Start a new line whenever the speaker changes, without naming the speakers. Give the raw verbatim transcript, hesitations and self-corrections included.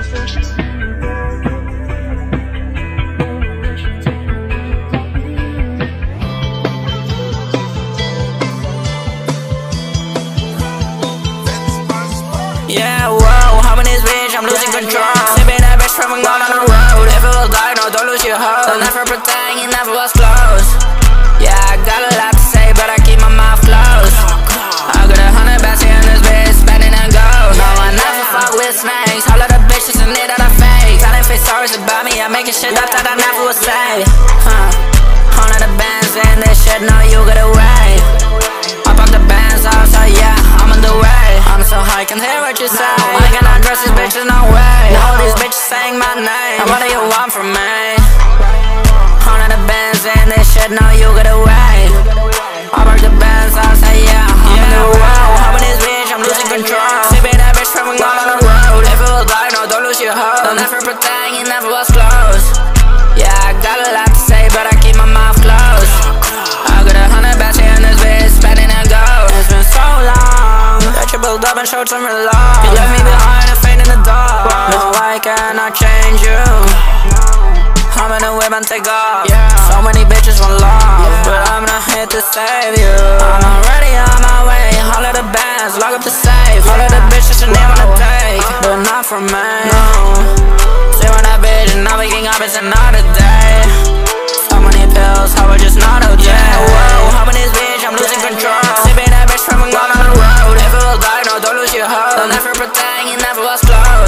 Yeah, whoa, I'm in this bitch, I'm losing control. Sipping that bitch from going on the road. If it was dark, no, don't lose your hope. Don't ever pretend you never was close. Yeah, I got a lot to say, but I keep my mouth closed. I got a hundred bands in this bitch, spending and go. No, I never fuck with snakes. All of the bitches in it that I fake. Telling fake stories about me, I'm making shit up that I never would say. Huh. All of the bands in this shit, no, you get away. I pop the bands out, so yeah, I'm on the way. I'm so high, can't hear what you say. I cannot trust these bitches, no way. All these bitches saying my name. And what do you want from me? All of the bands in this shit, no, you get away. I pop the bands out, so yeah, I'm on the way. I'm in this bitch, I'm losing control. Sipping that bitch from all on the road. If it was dark, no, don't lose your hope. Don't ever pretend you never was close. Yeah, I got a lot to say, but I keep my mouth closed. I got a hundred bands in this bitch, spending and go. It's been so long that you built up and showed some real love. You left me behind and fade in the dark. No, I cannot change you. I'm in the whip and take off. So many bitches want love, but I'm not here to save you. I'm already on my way. All of the bands, lock up the safe. All of the bitches and they wanna take, but not from me. No. Sit on that bitch and I'm waking up, it's another day. So many pills, how I just not okay. Whoa, I'm in this bitch, I'm losing control. Sipping that bitch from all on the road. If it was dark, no, don't lose your hope. Don't ever pretend you never was close.